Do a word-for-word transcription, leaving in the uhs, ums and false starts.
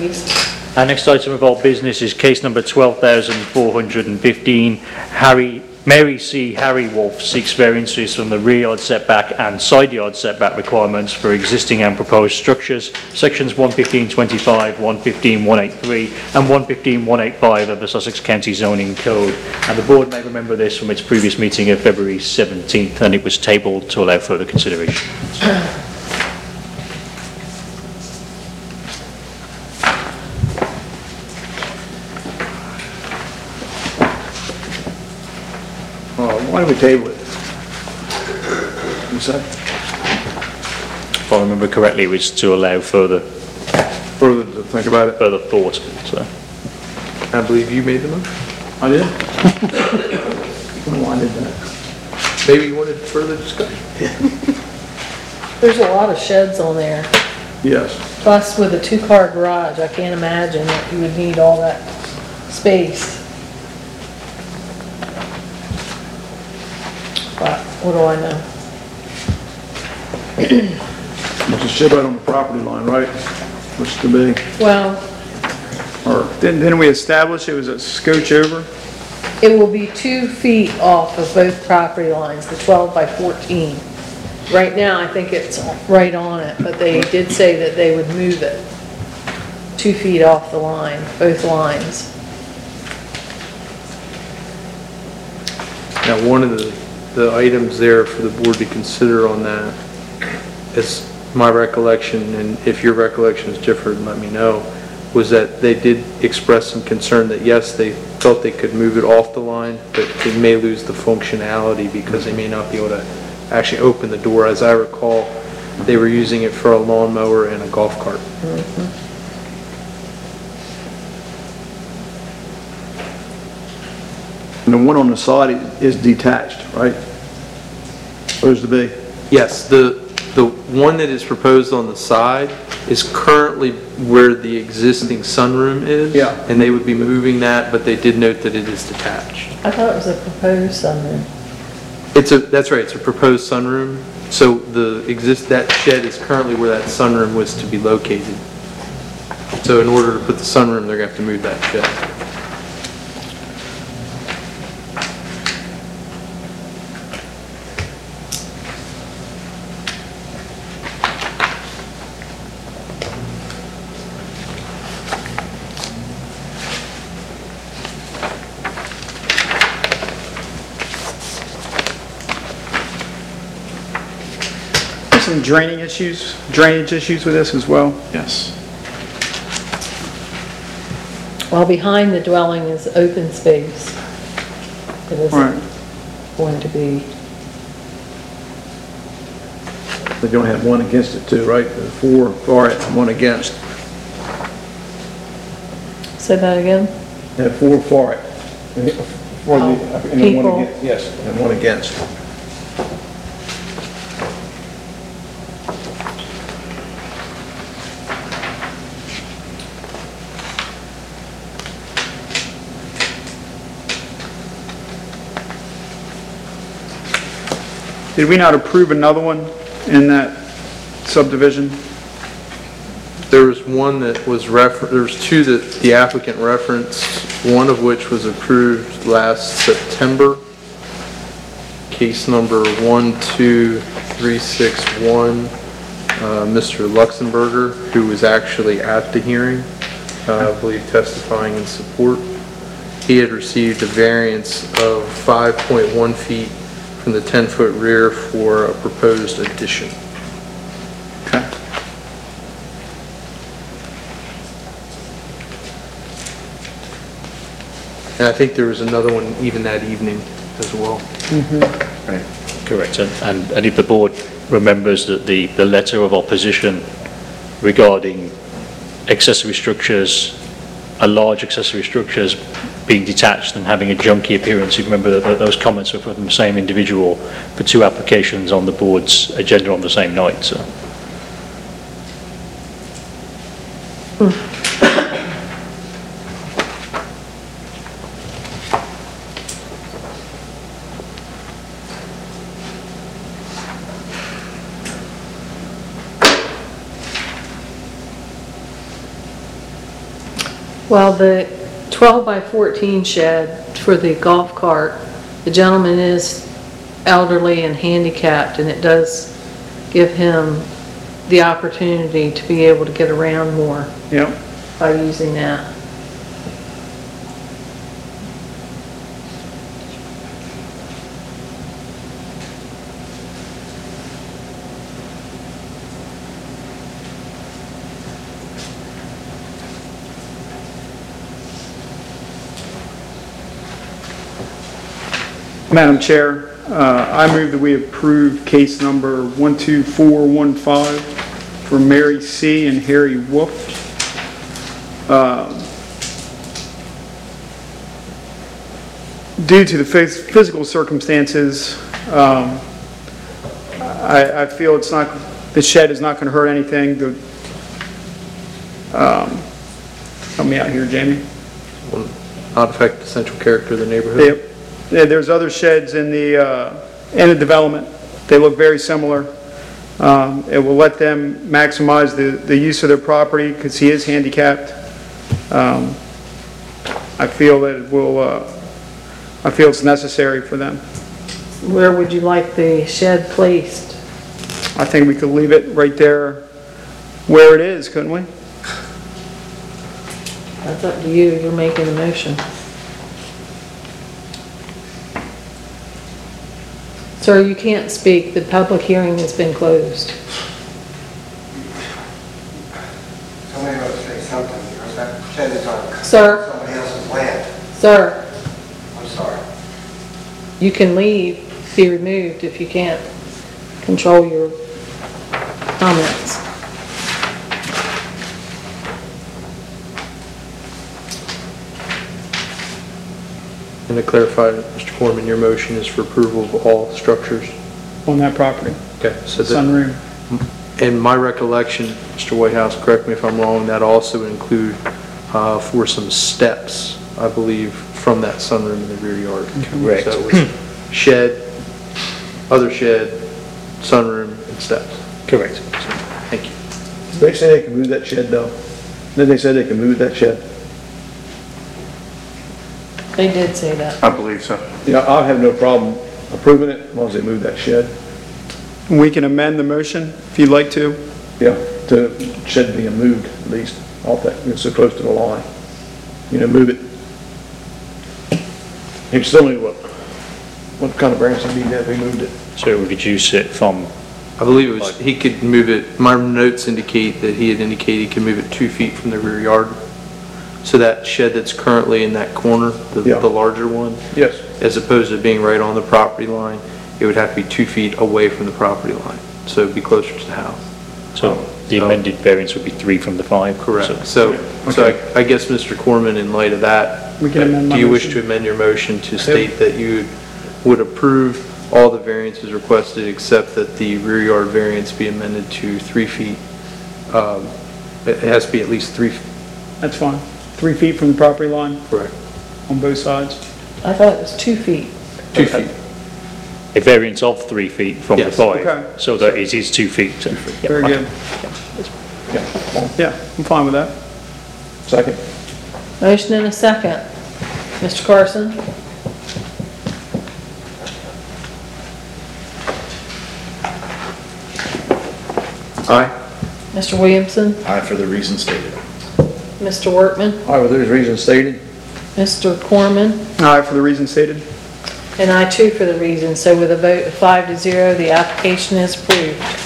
please. Our next item of our business is case number twelve thousand four hundred fifteen. Harry, Mary C. Harry Wolf seeks variances from the rear yard setback and side yard setback requirements for existing and proposed structures, sections one fifteen twenty-five, one fifteen one eighty-three and one fifteen one eighty-five of the Sussex County Zoning Code. And the board may remember this from its previous meeting of February seventeenth, and it was tabled to allow further consideration. Why do we table it? What's that? If I remember correctly, it was to allow further Further to think about it? further thought. So. I believe you made the motion. I did? Why did that? Maybe you wanted further discussion? There's a lot of sheds on there. Yes. Plus with a two-car garage, I can't imagine that you would need all that space. But what do I know? It's a shed right on the property line, right? What's to be? Well, Or Didn't, didn't we establish it was a scooch over? it will be two feet off of both property lines, the twelve by fourteen. Right now, I think it's right on it, but they did say that they would move it two feet off the line, both lines. Now, one of the, the items there for the board to consider on that is my recollection, and if your recollection is different, let me know, was that they did express some concern that yes, they felt they could move it off the line, but they may lose the functionality because they may not be able to actually open the door. As I recall, they were using it for a lawnmower and a golf cart. Mm-hmm. And the one on the side is detached, right? Supposed to be? Yes, the, the one that is proposed on the side is currently where the existing sunroom is. Yeah. And they would be moving that, but they did note that it is detached. I thought it was a proposed sunroom. It's a, that's right, it's a proposed sunroom. So the exist, that shed is currently where that sunroom was to be located. So in order to put the sunroom, they're gonna have to move that shed. Some draining issues, drainage issues with this as well? Yes. Well, behind the dwelling is open space. It isn't Right. going to be, They're going to have one against it too, right? The four for it, one against. say that again? They have four for it. For the, Oh, and then one people. against, yes, and one against. Did we not approve another one in that subdivision? There was one that was refer, there was two that the applicant referenced, one of which was approved last September. Case number one two three six one, uh, Mister Luxemberger, who was actually at the hearing, uh, I believe testifying in support. He had received a variance of five point one feet from the ten-foot rear for a proposed addition. Okay. And I think there was another one even that evening as well. Right. Correct. And, and, and if the board remembers that the, the letter of opposition regarding accessory structures, a large accessory structures being detached and having a junky appearance, you remember that, that those comments were from the same individual for two applications on the board's agenda on the same night. So. Well, the twelve by fourteen shed for the golf cart, the gentleman is elderly and handicapped, and it does give him the opportunity to be able to get around more Yep. by using that. Madam Chair, uh, I move that we approve case number one two four one five for Mary C. and Harry Wolf. Uh, Due to the phys- physical circumstances, um, I I feel it's not, the shed is not going to hurt anything. The, um, Help me out here, Jamie. Will not affect the central character of the neighborhood. Yep. Yeah, there's other sheds in the, uh, in the development. They look very similar. Um, It will let them maximize the, the use of their property because he is handicapped. Um, I feel that it will, uh, I feel it's necessary for them. Where would you like the shed placed? I think we could leave it right there where it is, couldn't we? That's up to you, you're making the motion. Sir, you can't speak, the public hearing has been closed. Somebody ought to say something, because that shed is on Sir? somebody else's land. Sir, I'm sorry. you can leave, be removed if you can't control your comments. And to clarify, Mister Corman, your motion is for approval of all structures? On that property, Okay, so that, sunroom. in my recollection, Mister Whitehouse, correct me if I'm wrong, that also would include uh, for some steps, I believe, from that sunroom in the rear yard. Correct. So it was shed, other shed, sunroom, and steps. Correct. Thank you. They say they can move that shed though. Then they said they can move that shed. They did say that. I believe so. Yeah, I'll have no problem approving it as long as they move that shed. We can amend the motion if you'd like to. Yeah, to shed being moved at least off that, it's so close to the line. You know, move it. You still need what, what kind of variance you need to have, we moved it. So it would reduce it from, I believe it was, he could move it, my notes indicate that he had indicated he could move it two feet from the rear yard. So that shed that's currently in that corner, the, Yeah. the larger one, Yes. as opposed to being right on the property line, it would have to be two feet away from the property line. So it'd be closer to the house. so the amended variance would be three from the five? Correct. So- So, so I, I guess, Mister Corman, in light of that, We can amend my do you wish motion. to amend your motion to state that you would approve all the variances requested except that the rear yard variance be amended to three feet? Um, It has to be at least three, That's fine. Three feet from the property line correct, on both sides. I thought it was two feet. two feet. A variance of three feet from the Yes. Okay. five, so that it is two feet. Yep, Very okay. good. Yeah, I'm fine with that. Second. Motion and a second. Mister Carson? Aye. Mister Williamson? Aye for the reasons stated. Mister Workman? All right, with those reasons stated, Mister Corman? Aye, for the reasons stated. And I too for the reason. So with a vote of five to zero, the application is approved.